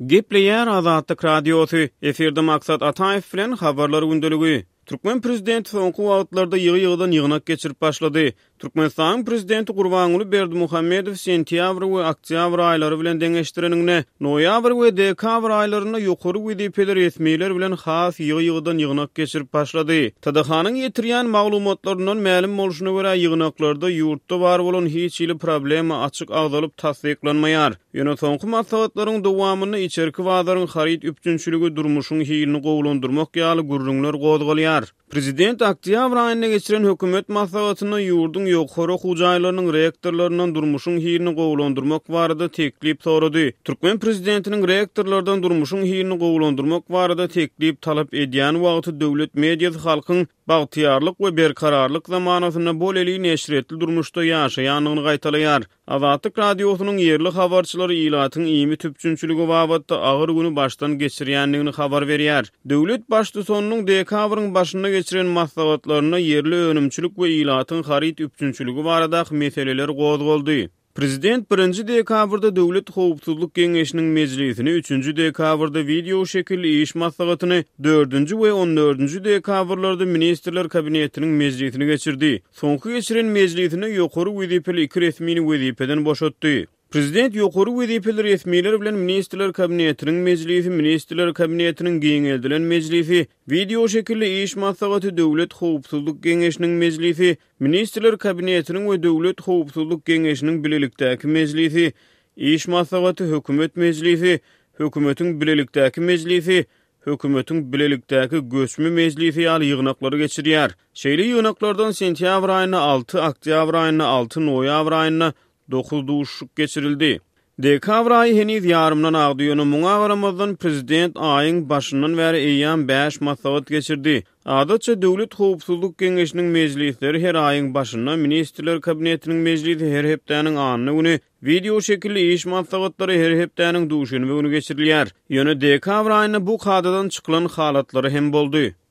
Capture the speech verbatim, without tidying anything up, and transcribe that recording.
Gepleýär Azatlyk Radiosu. Eferde Maksat Ataev bilen habarlar gündöligi. Türkmen prezidenti soňky wagtlarda ýygy-ýygydan ýygnak geçirip başlady. Türkmenistan prezidenti Gurbanuly Berdimuhammedow sentýabr we oktýabr aýlary bilen deňeşdirenine, noýabr we dekabr aýlaryna ýokary wezipeler resmiýetler bilen has ýygy-ýygydan ýygnak geçirip başlady. T D H-nyň ýetirýän maglumatlarynyň ma'lum bolşuna görä ýygnaklarda ýurtda bar bolan hiç ýyly problema açyk agdalyp tasdiklanmaýar. Ýöne soňky maslahatlaryň dowamyny içerki wagtlaryň haryt üpçünçiligi durmuşyň hylny gowlandyrmak ýaly gurrunlar gozgalýar. Prezident oktýabr aýyna geçiren hökümet maslahatyny ýurdun ýokary hujaýlarynyň rektorlarynyň durmuşyň hylny gowlandyrmak barada teklip sorady. Türkmen prezidentiniň rektorlardan durmuşyň hylny gowlandyrmak barada teklip talap edýän wagty döwlet mediýasy halkyň bagtyarlyk we berkararlyk zamanasyna boleli neşretli durmuşda ýaşaýanyny gaýtalaýar. Azatlyk radiosynyň ýerli habarçylary ilatyň ýymy tüpçünçiligi babatda agyr güni başdan geçirýändigini habar berýär. Döwlet başlysynyň dekabrın başyna geçiren maslahatlaryna ýerli önümçilik we ilatyň haryt üpçünçiligi barada meseleler gozgoldy. Prezident birinji dekabrda Döwlet Howpsuzlyk Geňeşiniň mejlisini, üçünji dekabrda video şekilli iş maslahatyny, dördünji we on dördünji dekabrlarda ministrler kabinetiniň mejlisini geçirdi. Soňky geçiren mejlisini ýokary wezipeli iki resmini wezipeden boşatdy. Prezident ýokary wezipeli resmiýetler bilen ministrler kabinetiniň mejlisi, ministrler kabinetiniň giňeldilen mejlisi, video şekilli iş maslahaty Döwlet Howpsuzlyk Geňeşiniň mejlisi, ministrler kabinetiniň we Döwlet Howpsuzlyk Geňeşiniň bilelikdäki mejlisi, iş maslahaty hökümet mejlisi, hökümetiň bilelikdäki mejlisi, hökümetiň bilelikdäki göçme mejlisi ýaly ýygnaklary geçirýär. Şeýle ýygnaklardan sentýabr aýyna alty, oktýabr aýyna alty, noýabr aýyna dokuz duşuk geçirildi. Dekabr ayı heniz yarımdan agdyýany muňa garamazdan prezident aýyň başyndan bäri eýýän beş maslahat geçirdi. Adatça Döwlet Howpsuzlyk Geňeşiniň mejlisleri her aýyň başynda, ministrler kabinetiniň mejlisi her hepdäniň anyny güni, video şekilli iş maslahatlary her hepdäniň duşuny güni geçirilýär. Ýöne dekabr aýyna bu kadadan çykylan halatlary hem boldy.